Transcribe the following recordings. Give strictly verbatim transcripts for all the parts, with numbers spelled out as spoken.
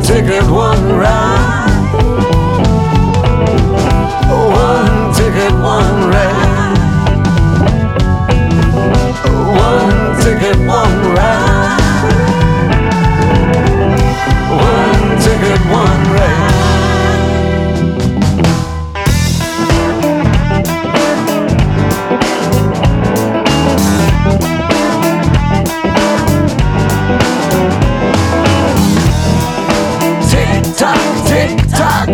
ticket, one ride. One ticket, one ride. One ticket, one ride. One ticket, one ride. Tick-tock,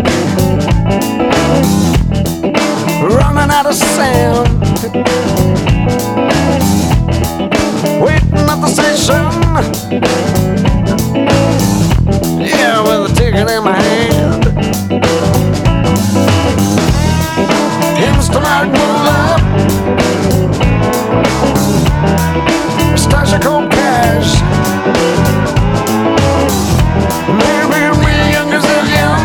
running out of sand, waiting at the station, yeah, with a ticket in my hand. Instant pull up, stash of cold cash. Maybe we young as they're young.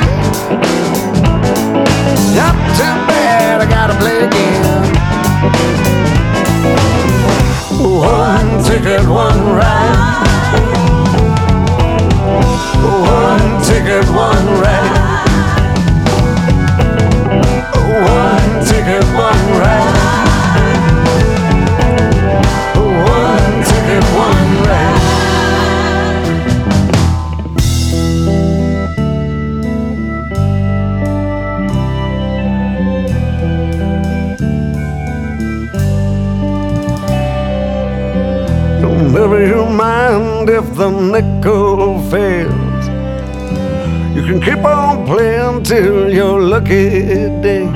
Not too bad, I gotta play again. One ticket, one ride. One ticket, one ride. One ticket, one ride. One ticket, one ride. Never you mind if the nickel fails. You can keep on playing till your lucky day.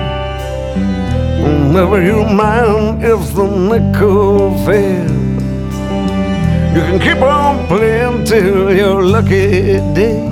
Never you mind if the nickel fails. You can keep on playing till your lucky day.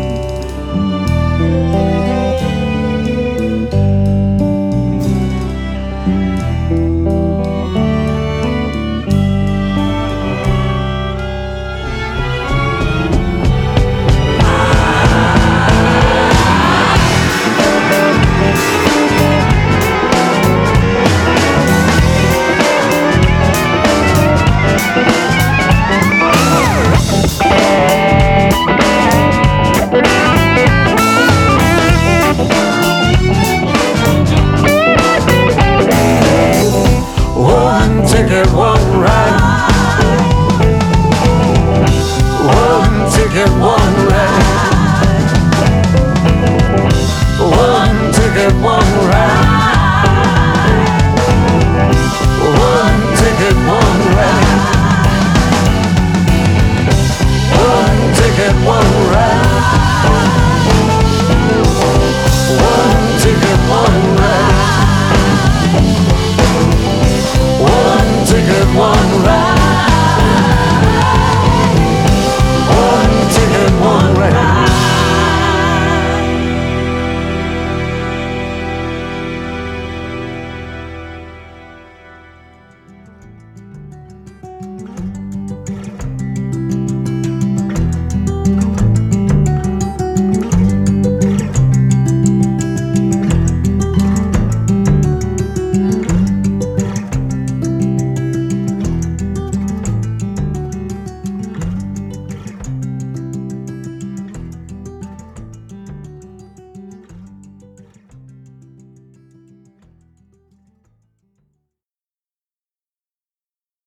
One ticket, one ride. One ticket, one